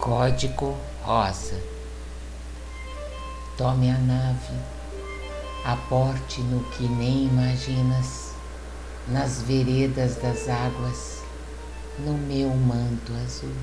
Código rosa. Tome a nave, aporte no que nem imaginas, nas veredas das águas, no meu manto azul.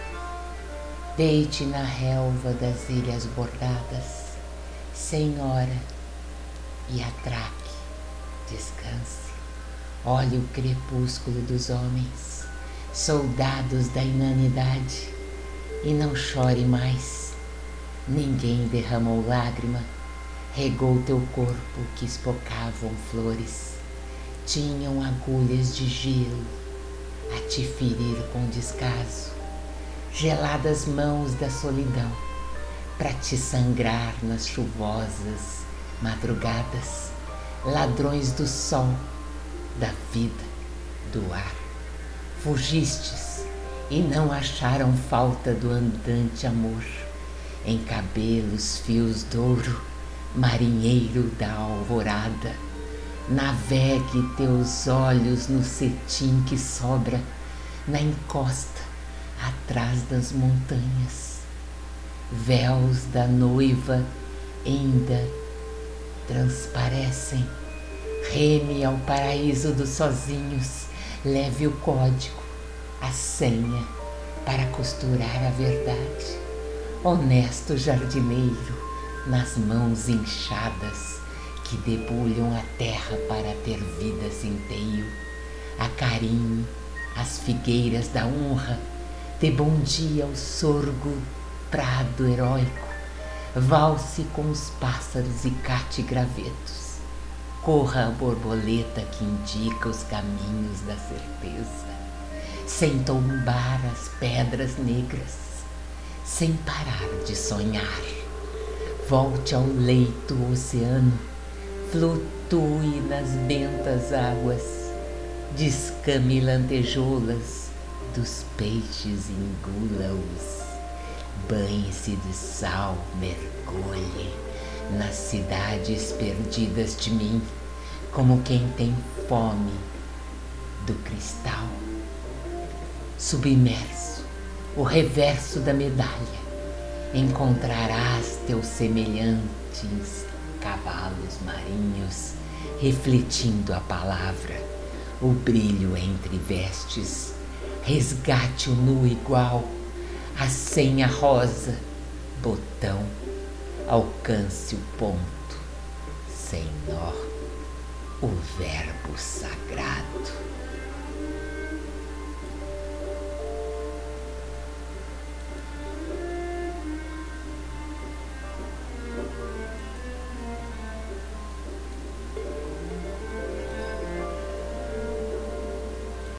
Deite na relva das ilhas bordadas, sem hora, e atraque, descanse. Olhe o crepúsculo dos homens, soldados da inanidade, e não chore mais. Ninguém derramou lágrima, regou teu corpo que espocavam flores, tinham agulhas de gelo a te ferir com descaso, geladas mãos da solidão para te sangrar nas chuvosas madrugadas, ladrões do sol, da vida, do ar. Fugistes e não acharam falta do andante amor, em cabelos fios d'ouro, marinheiro da alvorada. Navegue teus olhos no cetim que sobra na encosta atrás das montanhas. Véus da noiva ainda transparecem. Reme ao paraíso dos sozinhos, leve o código, a senha para costurar a verdade. Honesto jardineiro, nas mãos inchadas que debulham a terra para ter vida centeio, acarinhe as figueiras da honra, dê bom dia ao sorgo prado heróico, valse com os pássaros e cate gravetos, corra a borboleta que indica os caminhos da certeza, sem tombar as pedras negras, sem parar de sonhar. Volte ao leito oceano, flutue nas bentas águas, descame lantejoulas dos peixes e engula-os. Banhe-se de sal, mergulhe nas cidades perdidas de mim, como quem tem fome do cristal. Submerso, o reverso da medalha, encontrarás teus semelhantes cavalos marinhos, refletindo a palavra, o brilho entre vestes. Resgate o nu igual, a senha rosa, botão, alcance o ponto, sem nó, o verbo sagrado.